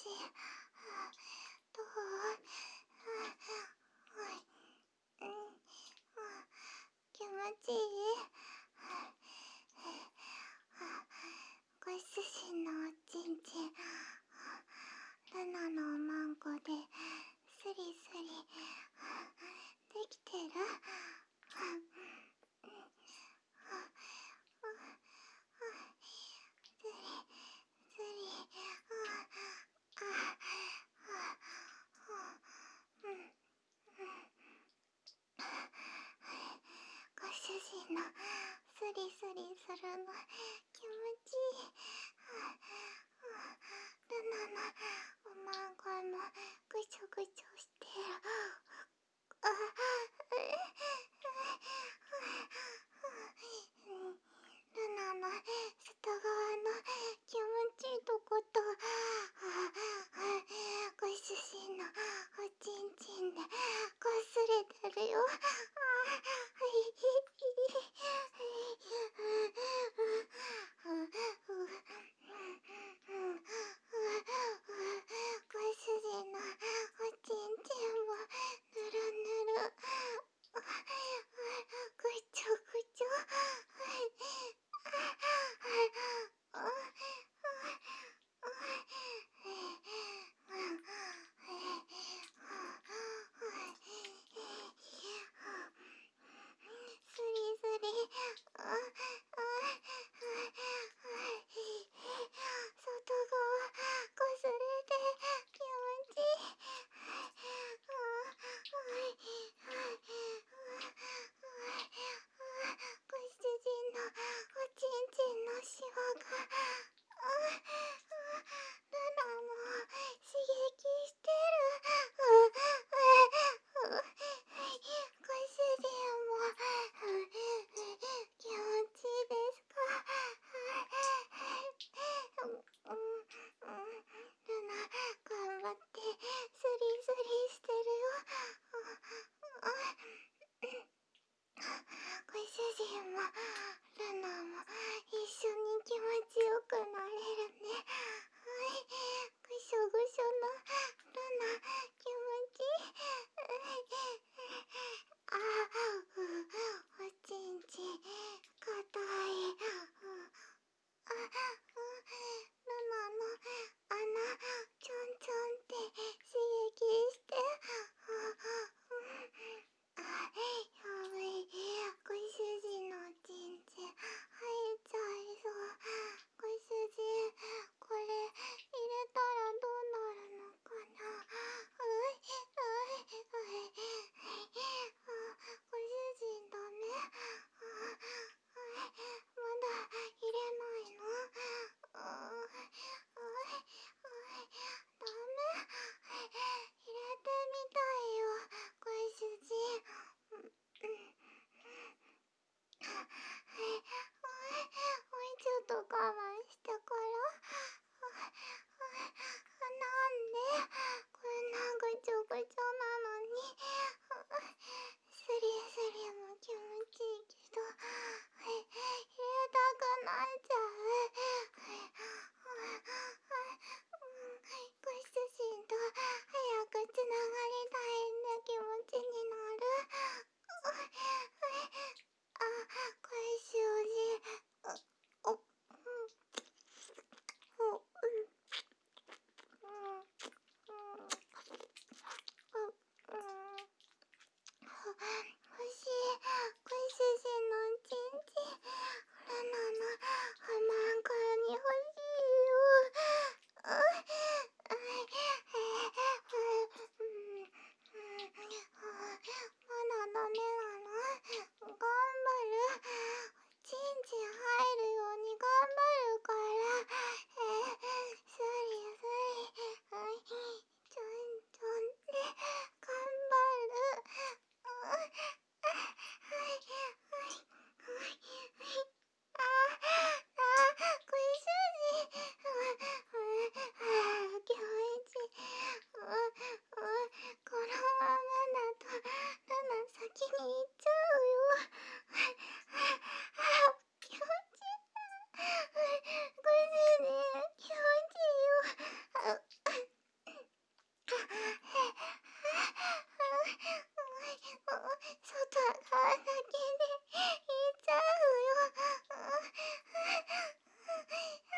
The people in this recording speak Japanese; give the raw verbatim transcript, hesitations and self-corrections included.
どう？うん、気持ちいい？ご主人のおちんちん、ルナのおまんこでスリスリできてる？スリスリ、ご主人のスリスリするの気持ちいい。ルナのおまんこもぐちょぐちょしてる。あ、ルナの外側の気持ちいいとこと、ご主人のおちんちんでこすれてるよ。ご主人のおちんちんもぬるぬる。ぐちょぐちょ。 側だけでいっちゃうよ。